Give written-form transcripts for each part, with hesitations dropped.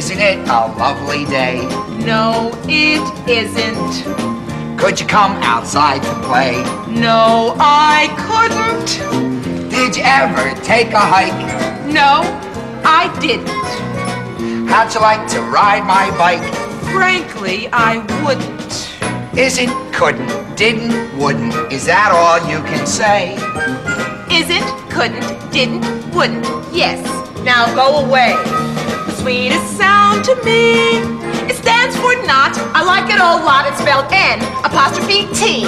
Isn't it a lovely day? No, it isn't. Could you come outside to play? No, I couldn't. Did you ever take a hike? No, I didn't. How'd you like to ride my bike? Frankly, I wouldn't. Isn't, couldn't, didn't, wouldn't. Is that all you can say? Isn't, couldn't, didn't, wouldn't. Yes, now go away. The sweetest sound to me, it stands for not. I like it a lot. It's spelled N''T.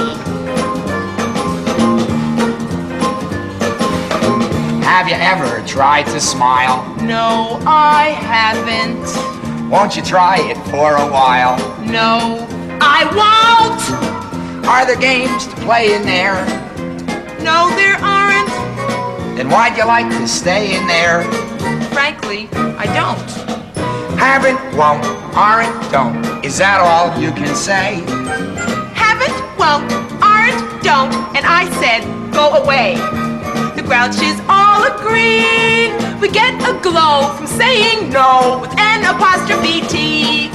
Have you ever tried to smile? No, I haven't. Won't you try it for a while? No, I won't. Are there games to play in there? No, there aren't. Then why'd you like to stay in there? Frankly, I don't. Haven't, won't, aren't, don't. Is that all you can say? Haven't, won't, aren't, don't. And I said, go away. The Grouches all agree. We get a glow from saying no with N''T.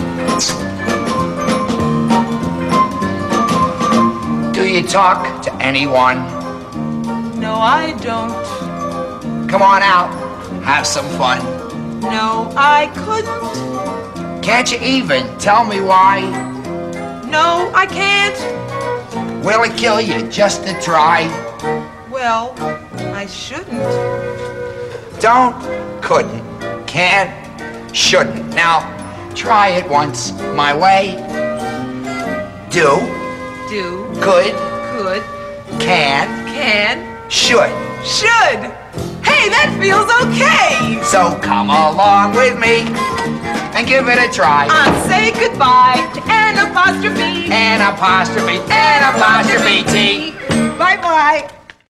Do you talk to anyone? No, I don't. Come on out, have some fun. No, I couldn't. Can't you even tell me why? No, I can't. Will it kill you just to try? Well, I shouldn't. Don't, couldn't, can't, shouldn't. Now, try it once my way. Do, could, can, should. Hey, that feels okay. So come along with me and give it a try. Say goodbye to N''T. T. Bye-bye.